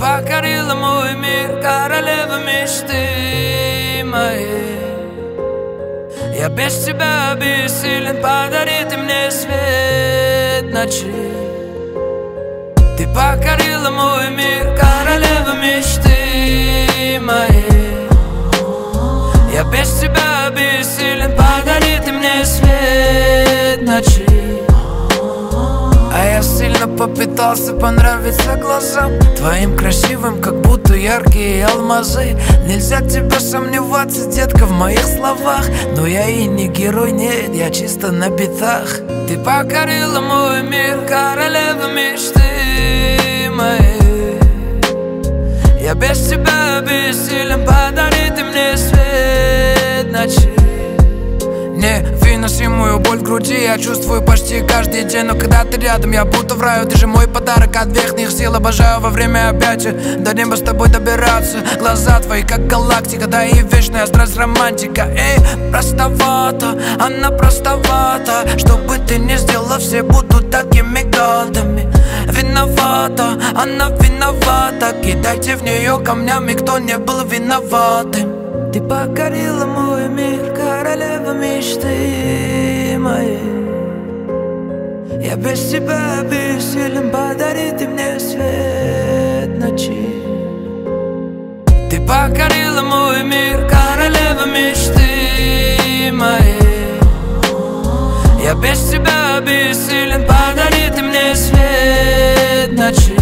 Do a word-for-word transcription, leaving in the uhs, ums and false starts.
покорила мой мир, королева мечты моей. Я без тебя бессилен, подари ты мне свет ночи. Ты покорила мой мир, королева мечты моей. Я без тебя бессилен, подари ты мне свет ночи. А я сильно попытался понравиться глазам твоим красивым, как будто яркие алмазы. Нельзя тебя сомневаться, детка, в моих словах. Но я и не герой, нет, я чисто на битах. Ты покорила мой мир, королева мечты моей. Я без тебя бессилен, подари ты мне свет ночи. Невыносимую боль в груди я чувствую почти каждый день. Но когда ты рядом, я будто в раю. Ты же мой подарок от верхних сил. Обожаю во время объятия до неба с тобой добираться. Глаза твои как галактика, да и вечная страсть романтика. Эй, простовата, она простовата. Что бы ты ни сделала, все будут такими гадами. Виновата, она виновата. Кидайте в нее камнями, кто не был виноватым. Ты покорила мой мир, королева мечты моей. Я без тебя бессилен, подари ты мне свет ночи. Ты покорила мой мир, королева мечты моей. Я без тебя бессилен, подари ты мне свет ночи.